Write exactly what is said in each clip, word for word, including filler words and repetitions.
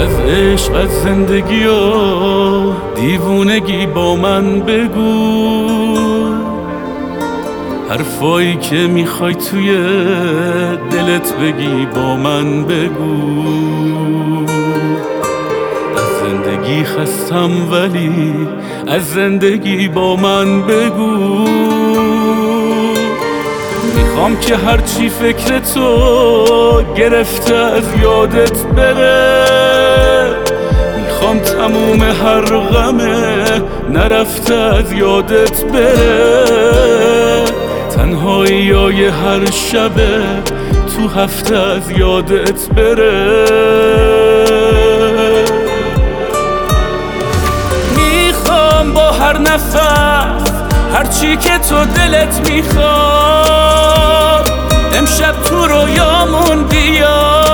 از عشق از زندگی و دیوونگی با من بگو، حرفایی که میخوای توی دلت بگی با من بگو. از زندگی خستم ولی از زندگی با من بگو. میخوام که هرچی فکر تو گرفته از یادت بره، میخوام تموم هر غمه نرفته از یادت بره، تنهایی های هر شبه تو هفته از یادت بره. میخوام با هر نفس هرچی که تو دلت میخواد امشب تو رویامون بیا.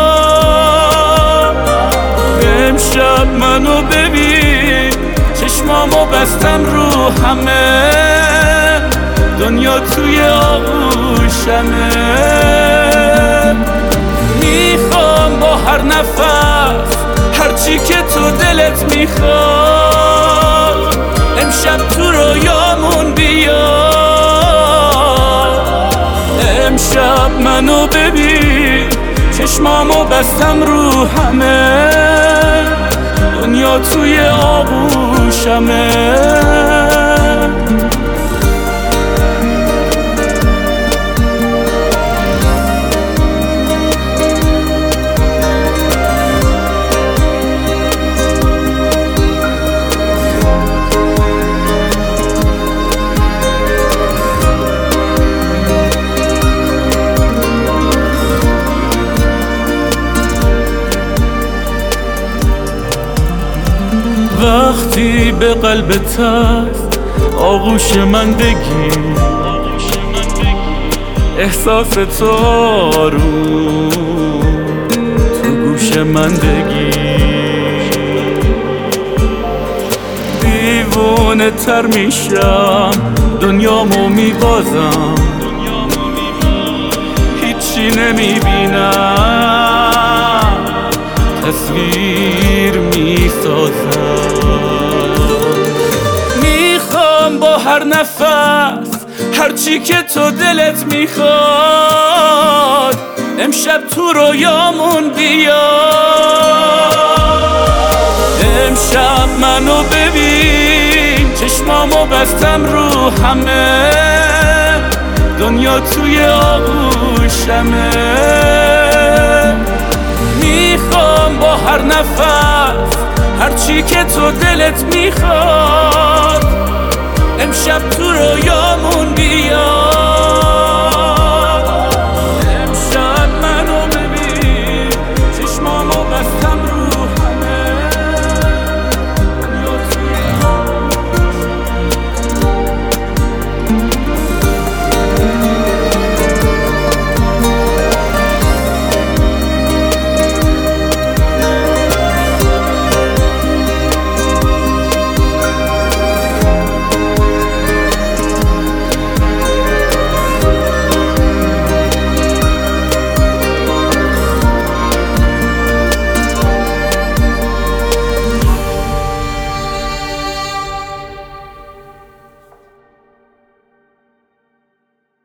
امشب منو ببین، چشمامو بستم رو همه، دنیا توی آغوشمه. میخوام با هر نفس هرچی که تو دلت میخواد امشب تو رویامون بیا. امشب منو ببین، چشمامو بستم رو همه، دنیا توی آغوشمه. وقتی به قلبت هست آغوش من بگی، احساس تو آروم تو گوش من بگی. دیوونه تر میشم دنیامو میبازم، هیچی نمیبینم تصویر میسازم. میخوام با هر نفس هرچی که تو دلت میخواد امشب تو رویامون بیا. امشب منو ببین، چشمامو بستم رو همه، دنیا توی آغوشمه. میخوام با هر نفس هرچی که تو دلت میخواد امشب تو رویامون بیا.